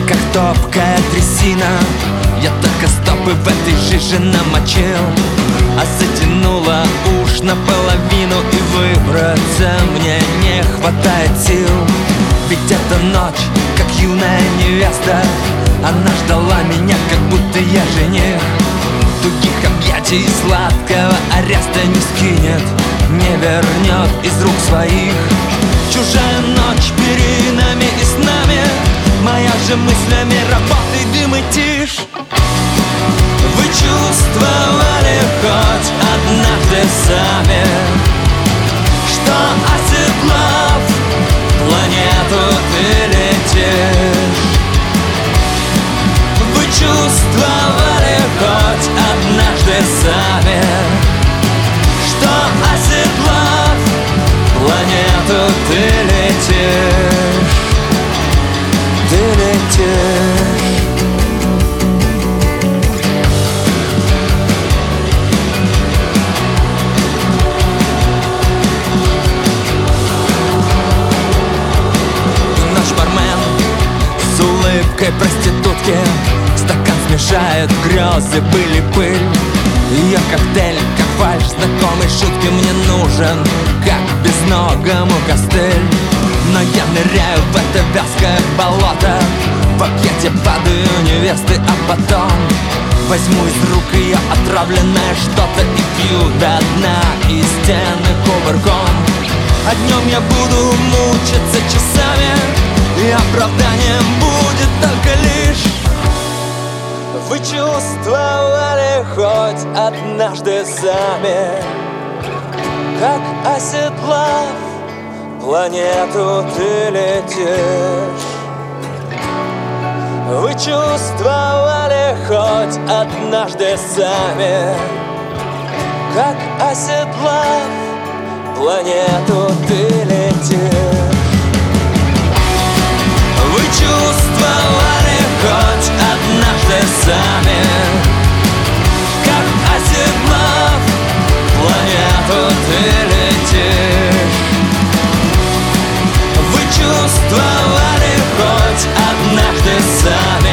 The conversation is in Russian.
как топкая трясина. Я только стопы в этой жиже намочил, а затянула уж наполовину, и выбраться мне не хватает сил. Ведь эта ночь, как юная невеста, она ждала меня, как будто я жених. Тугих объятий и сладкого ареста не скинет, не вернет из рук своих. Чужая ночь перед нами и с нами, моя же мыслями работы дым и тишь. Вы чувствовали хоть однажды сами, что, оседлав планету, ты летишь? Вы чувствовали хоть однажды сами, что, оседлав планету, ты летишь? Ты летишь. Проститутки стакан смешает, грезы, пыль и пыль. Ее коктейль, как фальшь знакомой шутки, мне нужен, как безногому костыль. Но я ныряю в это вязкое болото, в объятия падаю невесты, а потом возьму из рук ее отравленное что-то и пью до дна из стены кувырком. А днем я буду мучиться часами, и оправданием будет только лишь: вы чувствовали хоть однажды сами, как, оседлав планету, ты летишь? Вы чувствовали хоть однажды сами, как, оседлав планету, ты летишь? Вы чувствовали хоть однажды сами, как, оседлав планету, ты летишь? Вы чувствовали хоть однажды сами,